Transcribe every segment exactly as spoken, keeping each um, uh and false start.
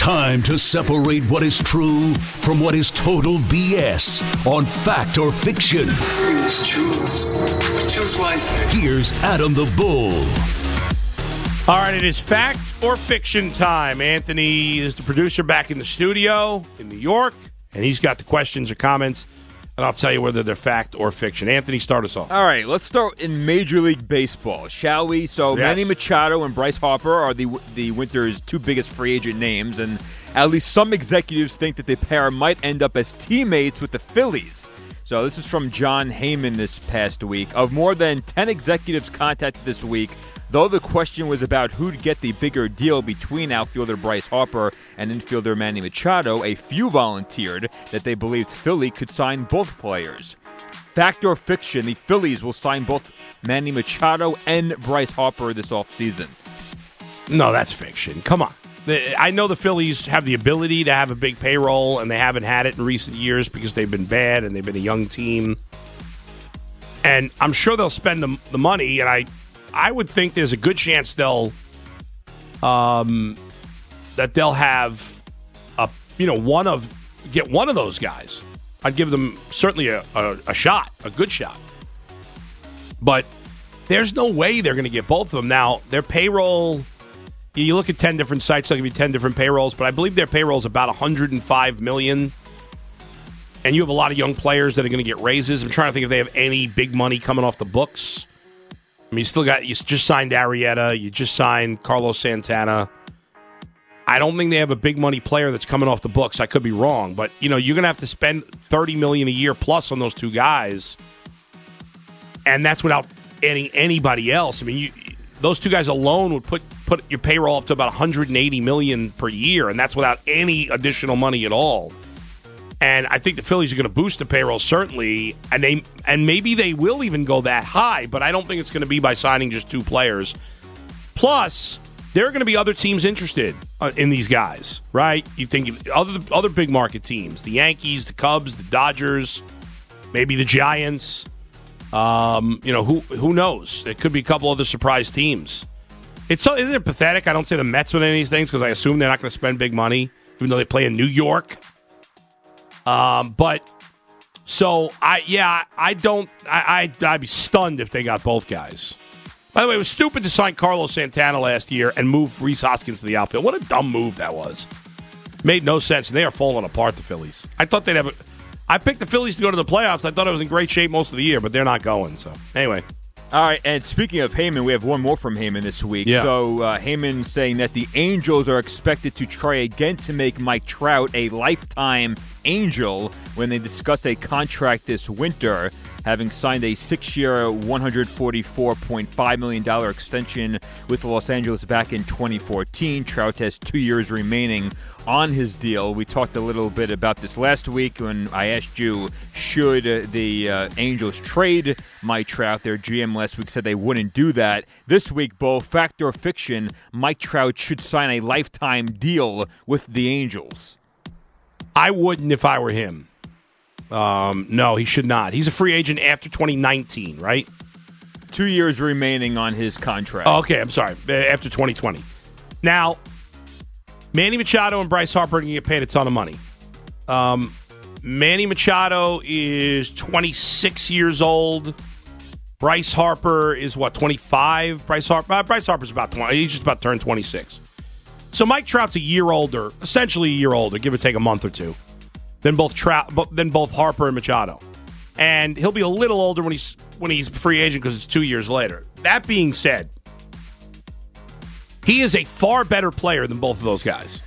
Time to separate what is true from what is total B S on Fact or Fiction. Please choose. Choose wisely. Here's Adam the Bull. All right, it is Fact or Fiction time. Anthony is the producer back in the studio in New York, and he's got the questions or comments, and I'll tell you whether they're fact or fiction. Anthony, start us off. All right, let's start in Major League Baseball, shall we? So Yes. Manny Machado and Bryce Harper are the the winter's two biggest free agent names, and at least some executives think that the pair might end up as teammates with the Phillies. So this is from John Heyman this past week. Of more than ten executives contacted this week, though the question was about who'd get the bigger deal between outfielder Bryce Harper and infielder Manny Machado, a few volunteered that they believed Philly could sign both players. Fact or fiction, the Phillies will sign both Manny Machado and Bryce Harper this offseason. No, that's fiction. Come on. The- I know the Phillies have the ability to have a big payroll, and they haven't had it in recent years because they've been bad and they've been a young team. And I'm sure they'll spend the, the money, and I I would think there's a good chance they'll um, that they'll have a you know one of get one of those guys. I'd give them certainly a, a, a shot, a good shot. But there's no way they're going to get both of them. Now, their payroll, you look at ten different sites, there'll be ten different payrolls, but I believe their payroll is about one hundred five million dollars. And you have a lot of young players that are going to get raises. I'm trying to think if they have any big money coming off the books. I mean, you still got, you just signed Arrieta, you just signed Carlos Santana. I don't think they have a big money player that's coming off the books. I could be wrong, but you know, you're going to have to spend thirty million dollars a year plus on those two guys. And that's without adding anybody else. I mean, you, those two guys alone would put, put your payroll up to about one hundred eighty million dollars per year, and that's without any additional money at all. And I think the Phillies are going to boost the payroll, certainly, and they and maybe they will even go that high, but I don't think it's going to be by signing just two players. Plus, there are going to be other teams interested uh, in these guys, right? You think other other big market teams, the Yankees, the Cubs, the Dodgers, maybe the Giants. Um, you know, who who knows? It could be a couple other surprise teams. It's so isn't it pathetic? I don't say the Mets with any of these things because I assume they're not going to spend big money, even though they play in New York. Um, but so I, yeah, I don't, I, I, I'd be stunned if they got both guys. By the way, it was stupid to sign Carlos Santana last year and move Rhys Hoskins to the outfield. What a dumb move that was. Made no sense. And they are falling apart, the Phillies. I thought they'd have a, I picked the Phillies to go to the playoffs. I thought I was in great shape most of the year, but they're not going. So anyway. All right, and speaking of Heyman, we have one more from Heyman this week. Yeah. So uh, Heyman saying that the Angels are expected to try again to make Mike Trout a lifetime Angel when they discussed a contract this winter, having signed a six-year, one hundred forty-four point five million dollars extension with Los Angeles back in twenty fourteen. Trout has two years remaining on his deal. We talked a little bit about this last week when I asked you, should uh, the uh, Angels trade Mike Trout? Their G M last week said they wouldn't do that. This week, Bo, fact or fiction, Mike Trout should sign a lifetime deal with the Angels. I wouldn't if I were him. Um, no, he should not. He's a free agent after twenty nineteen, right? Two years remaining on his contract. Oh, okay, I'm sorry. After twenty twenty. Now, Manny Machado and Bryce Harper are going to get paid a ton of money. Um, Manny Machado is twenty-six years old. Bryce Harper is, what, twenty-five? Bryce Harper, uh, Bryce Harper's about twenty. He's just about to turn twenty-six. So Mike Trout's a year older, essentially a year older, give or take a month or two, than both Trout, than both Harper and Machado. And he'll be a little older when he's when he's a free agent because it's two years later. That being said, he is a far better player than both of those guys.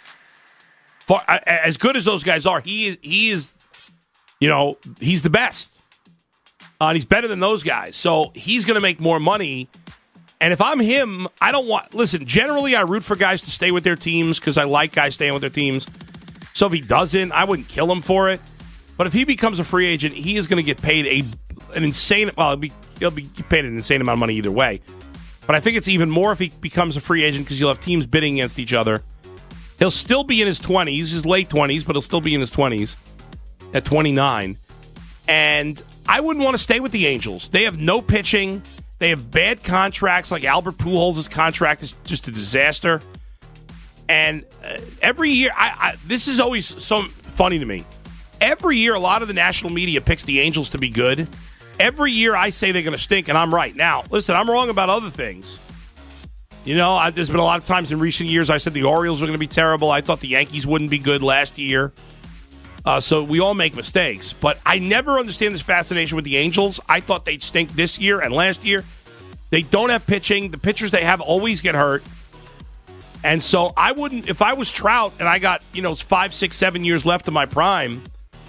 Far, as good as those guys are, he is, he is, you know, he's the best. Uh, and he's better than those guys. So he's going to make more money. And if I'm him, I don't want, listen, generally I root for guys to stay with their teams because I like guys staying with their teams. So if he doesn't, I wouldn't kill him for it. But if he becomes a free agent, he is going to get paid a an insane, well, he'll be, he'll be paid an insane amount of money either way. But I think it's even more if he becomes a free agent because you'll have teams bidding against each other. He'll still be in his twenties, his late twenties, but he'll still be in his twenties at twenty-nine. And I wouldn't want to stay with the Angels. They have no pitching. They have bad contracts, like Albert Pujols' contract is just a disaster. And uh, every year, I, I, this is always so funny to me. Every year, a lot of the national media picks the Angels to be good. Every year, I say they're going to stink, and I'm right. Now, listen, I'm wrong about other things. You know, I, there's been a lot of times in recent years I said the Orioles were going to be terrible. I thought the Yankees wouldn't be good last year. Uh, so we all make mistakes. But I never understand this fascination with the Angels. I thought they'd stink this year and last year. They don't have pitching. The pitchers they have always get hurt. And so I wouldn't, if I was Trout and I got, you know, five, six, seven years left of my prime,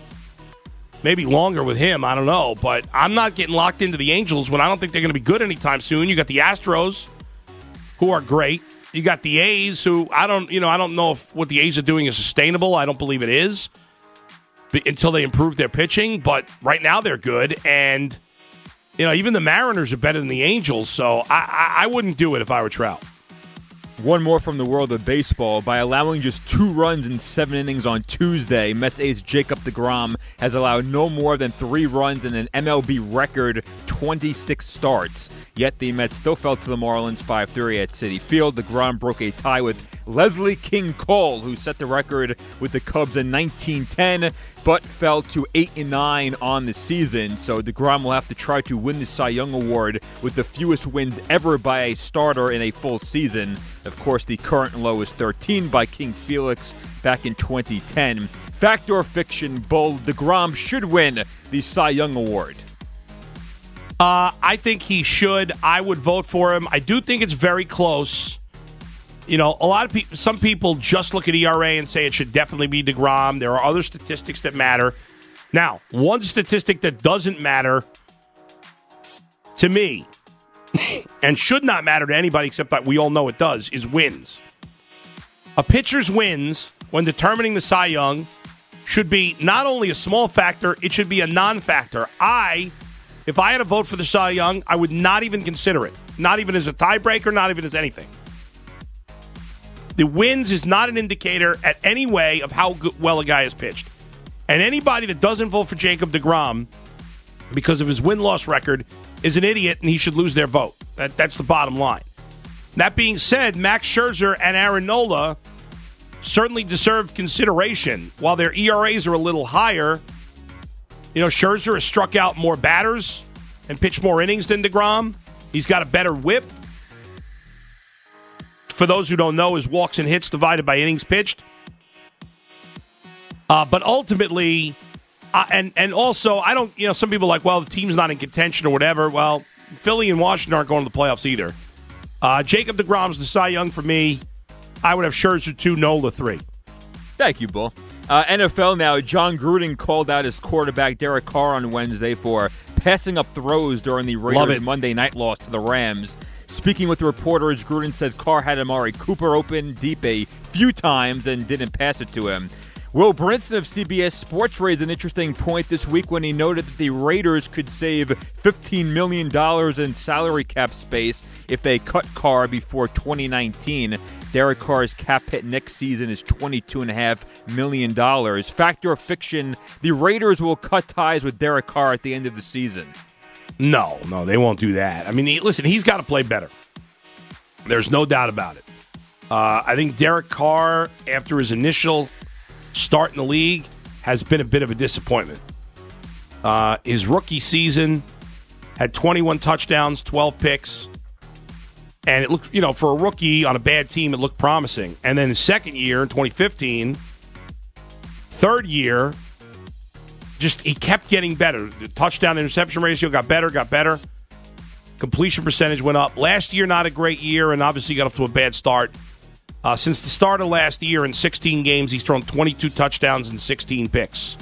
maybe longer with him, I don't know. But I'm not getting locked into the Angels when I don't think they're going to be good anytime soon. You got the Astros, who are great. You got the A's, who I don't, you know, I don't know if what the A's are doing is sustainable. I don't believe it is until they improve their pitching. But right now they're good. And, you know, even the Mariners are better than the Angels. So I, I, I wouldn't do it if I were Trout. One more from the world of baseball. By allowing just two runs in seven innings on Tuesday, Mets ace Jacob deGrom has allowed no more than three runs in an M L B record twenty-six starts. Yet the Mets still fell to the Marlins five three at Citi Field. DeGrom broke a tie with Leslie King Cole, who set the record with the Cubs in nineteen ten, but fell to eight and nine on the season. So DeGrom will have to try to win the Cy Young Award with the fewest wins ever by a starter in a full season. Of course, the current low is thirteen by King Felix back in twenty ten. Fact or fiction, Bull, DeGrom should win the Cy Young Award. Uh, I think he should. I would vote for him. I do think it's very close. You know, a lot of people, some people just look at E R A and say it should definitely be DeGrom. There are other statistics that matter. Now, one statistic that doesn't matter to me and should not matter to anybody except that we all know it does is wins. A pitcher's wins when determining the Cy Young should be not only a small factor, it should be a non-factor. I, if I had to vote for the Cy Young, I would not even consider it. Not even as a tiebreaker, not even as anything. The wins is not an indicator at any way of how good, well a guy has pitched. And anybody that doesn't vote for Jacob deGrom because of his win-loss record is an idiot, and he should lose their vote. That, that's the bottom line. That being said, Max Scherzer and Aaron Nola certainly deserve consideration. While their E R As are a little higher, you know, Scherzer has struck out more batters and pitched more innings than deGrom. He's got a better whip. For those who don't know, his walks and hits divided by innings pitched. Uh, but ultimately, uh, and and also, I don't, you know, some people are like, well, the team's not in contention or whatever. Well, Philly and Washington aren't going to the playoffs either. Uh, Jacob deGrom's the Cy Young for me. I would have Scherzer two, Nola three. Thank you, Bull. Uh, N F L now, John Gruden called out his quarterback Derek Carr on Wednesday for passing up throws during the Raiders' Monday night loss to the Rams. Speaking with the reporters, Gruden said Carr had Amari Cooper open deep a few times and didn't pass it to him. Will Brinson of C B S Sports raised an interesting point this week when he noted that the Raiders could save fifteen million dollars in salary cap space if they cut Carr before twenty nineteen. Derek Carr's cap hit next season is twenty-two point five million dollars. Fact or fiction, the Raiders will cut ties with Derek Carr at the end of the season. No, no, they won't do that. I mean, he, listen, he's got to play better. There's no doubt about it. Uh, I think Derek Carr, after his initial start in the league, has been a bit of a disappointment. Uh, his rookie season had twenty-one touchdowns, twelve picks, and it looked, you know, for a rookie on a bad team, it looked promising. And then his second year in twenty fifteen, third year, just he kept getting better. The touchdown interception ratio got better, got better. Completion percentage went up. Last year, not a great year, and obviously got off to a bad start. Uh, since the start of last year, in sixteen games, he's thrown twenty-two touchdowns and sixteen picks.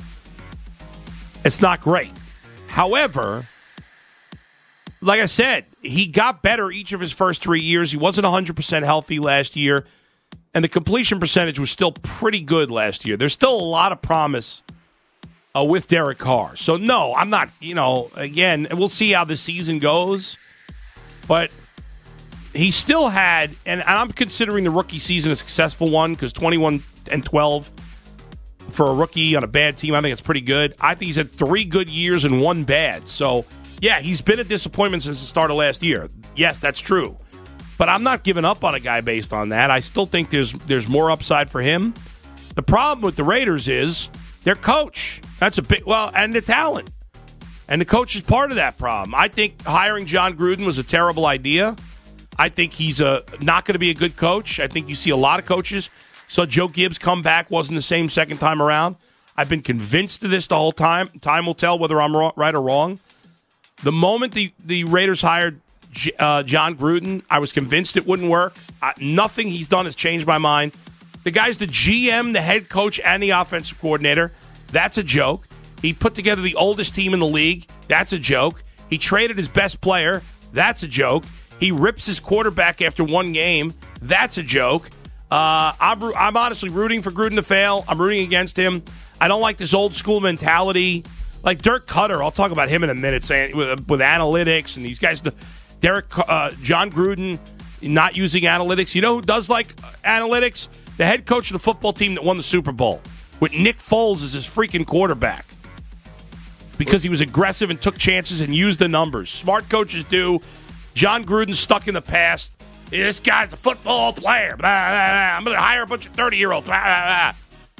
It's not great. However, like I said, he got better each of his first three years. He wasn't one hundred percent healthy last year, and the completion percentage was still pretty good last year. There's still a lot of promise uh, with Derek Carr. So, no, I'm not, you know, again, we'll see how the season goes, but he still had, and I'm considering the rookie season a successful one because twenty-one and twelve for a rookie on a bad team, I think it's pretty good. I think he's had three good years and one bad. So, yeah, he's been a disappointment since the start of last year. Yes, that's true. But I'm not giving up on a guy based on that. I still think there's there's more upside for him. The problem with the Raiders is their coach. That's a big, well, and the talent. And the coach is part of that problem. I think hiring John Gruden was a terrible idea. I think he's a, not going to be a good coach. I think you see a lot of coaches. So Joe Gibbs come back, wasn't the same second time around. I've been convinced of this the whole time. Time will tell whether I'm wrong, right or wrong. The moment the, the Raiders hired uh, John Gruden, I was convinced it wouldn't work. Uh, nothing he's done has changed my mind. The guy's the G M, the head coach, and the offensive coordinator. That's a joke. He put together the oldest team in the league. That's a joke. He traded his best player. That's a joke. He rips his quarterback after one game. That's a joke. Uh, I'm, I'm honestly rooting for Gruden to fail. I'm rooting against him. I don't like this old school mentality. Like Dirk Cutter, I'll talk about him in a minute, saying with, with analytics and these guys. Derek, uh, John Gruden not using analytics. You know who does like analytics? The head coach of the football team that won the Super Bowl with Nick Foles as his freaking quarterback because he was aggressive and took chances and used the numbers. Smart coaches do. John Gruden's stuck in the past. This guy's a football player. Blah, blah, blah. I'm going to hire a bunch of thirty-year-olds. Blah, blah, blah.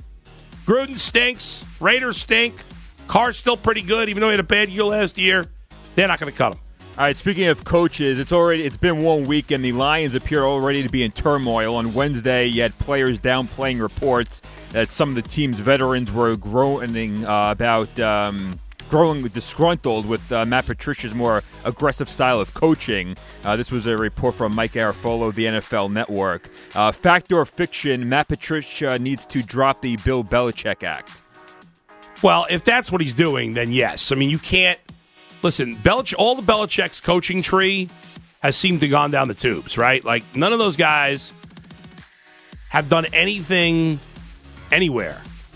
Gruden stinks. Raiders stink. Carr's still pretty good, even though he had a bad year last year. They're not going to cut him. All right, speaking of coaches, it's already it's been one week, and the Lions appear already to be in turmoil. On Wednesday, you had players downplaying reports that some of the team's veterans were groaning uh, about um, growing disgruntled with uh, Matt Patricia's more aggressive style of coaching. Uh, this was a report from Mike Garafolo of the N F L Network. Uh, fact or fiction, Matt Patricia needs to drop the Bill Belichick Act. Well, if that's what he's doing, then yes. I mean, you can't. Listen, Belich, all the Belichick's coaching tree has seemed to gone down the tubes, right? Like, none of those guys have done anything anywhere.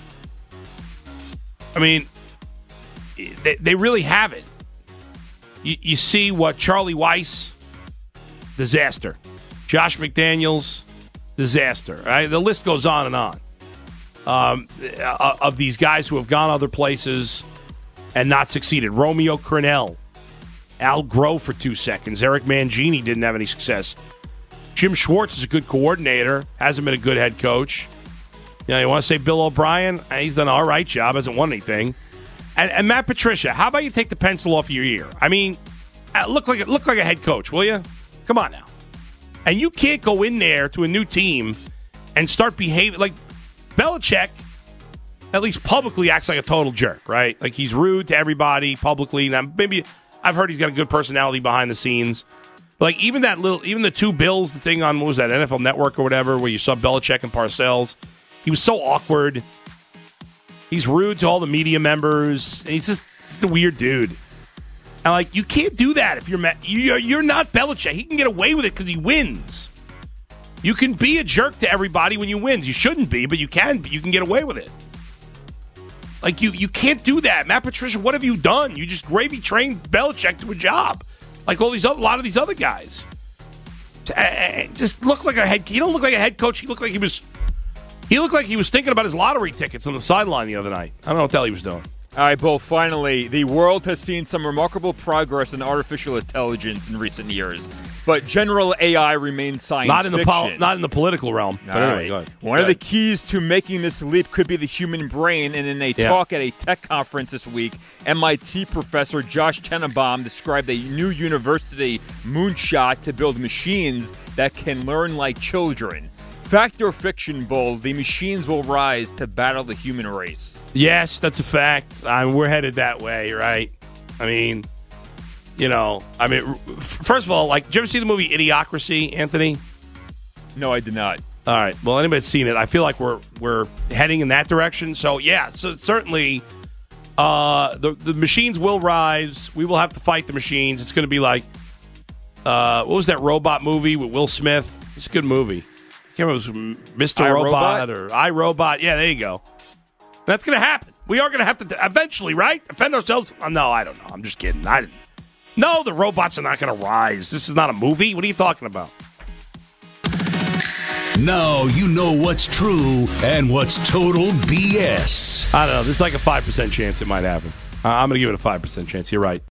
I mean, they, they really haven't. You, you see what Charlie Weiss, disaster. Josh McDaniels, disaster. Right? The list goes on and on. Um, of these guys who have gone other places and not succeeded. Romeo Crennel, Al Groh for two seconds. Eric Mangini didn't have any success. Jim Schwartz is a good coordinator, hasn't been a good head coach. You know, you want to say Bill O'Brien? He's done an all right job, hasn't won anything. And, and Matt Patricia, how about you take the pencil off your ear? I mean, look like look like a head coach, will you? Come on now. And you can't go in there to a new team and start behaving like Belichick. At least publicly acts like a total jerk, right? Like he's rude to everybody publicly. Now, maybe I've heard he's got a good personality behind the scenes. But like even that little, even the two Bills, the thing on what was that N F L Network or whatever, where you saw Belichick and Parcells, he was so awkward. He's rude to all the media members. And he's just he's a weird dude. And like you can't do that if you're you're you're not Belichick. He can get away with it because he wins. You can be a jerk to everybody when you win. You shouldn't be, but you can. You can get away with it. Like, you, you can't do that. Matt Patricia, what have you done? You just gravy trained Belichick to a job. Like all these other, a lot of these other guys. Uh, just look like a head He don't look like a head coach. He looked like he was He looked like he was thinking about his lottery tickets on the sideline the other night. I don't know what the hell he was doing. All right, Bull, finally, the world has seen some remarkable progress in artificial intelligence in recent years. But general A I remains science not in fiction. The pol- not in the political realm. But anyway, right. go ahead. One go of ahead. the keys to making this leap could be the human brain. And in a yeah. talk at a tech conference this week, M I T professor Josh Tenenbaum described a new university moonshot to build machines that can learn like children. Fact or fiction, Bull, the machines will rise to battle the human race. Yes, that's a fact. I mean, we're headed that way, right? I mean, you know, I mean, first of all, like, did you ever see the movie Idiocracy, Anthony? No, I did not. All right. Well, anybody that's seen it, I feel like we're we're heading in that direction. So, yeah, so certainly uh, the, the machines will rise. We will have to fight the machines. It's going to be like, uh, what was that robot movie with Will Smith? It's a good movie. I can't remember if it was Mister I, Robot, Robot or iRobot. Yeah, there you go. That's going to happen. We are going to have to eventually, right? Defend ourselves. Oh, no, I don't know. I'm just kidding. I didn't. No, the robots are not going to rise. This is not a movie. What are you talking about? Now you know what's true and what's total B S. I don't know. There's like a five percent chance it might happen. I'm going to give it a five percent chance. You're right.